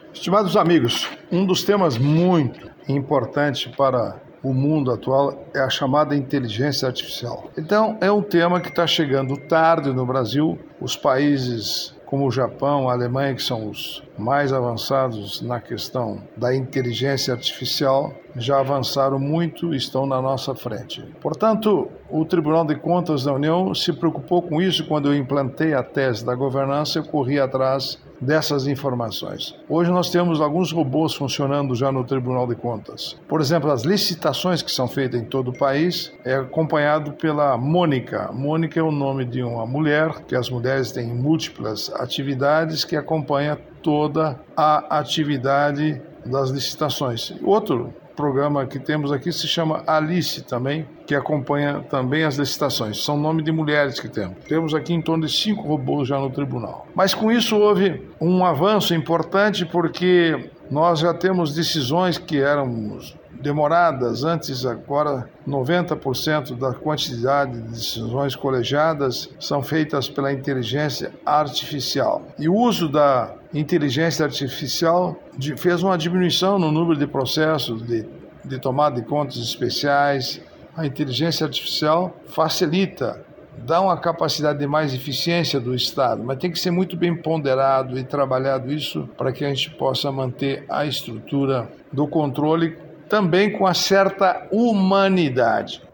Estimados amigos, um dos temas muito importantes para o mundo atual é a chamada inteligência artificial. Então, é um tema que está chegando tarde no Brasil. Os países como o Japão, a Alemanha, que são os mais avançados na questão da inteligência artificial, já avançaram muito e estão na nossa frente. Portanto, o Tribunal de Contas da União se preocupou com isso. Quando eu implantei a tese da governança, eu corri atrás dessas informações. Hoje nós temos alguns robôs funcionando já no Tribunal de Contas. Por exemplo, as licitações que são feitas em todo o país é acompanhado pela Mônica. Mônica é o nome de uma mulher, que as mulheres têm múltiplas atividades, que acompanha toda a atividade das licitações. Outro programa que temos aqui se chama Alice também, que acompanha também as licitações. São nome de mulheres que temos. Temos aqui em torno de 5 robôs já no tribunal. Mas com isso houve um avanço importante, porque nós já temos decisões que eram demoradas antes. Agora 90% da quantidade de decisões colegiadas são feitas pela inteligência artificial. E o uso da inteligência artificial fez uma diminuição no número de processos de tomada de contas especiais. A inteligência artificial facilita, dá uma capacidade de mais eficiência do Estado, mas tem que ser muito bem ponderado e trabalhado isso para que a gente possa manter a estrutura do controle também com uma certa humanidade.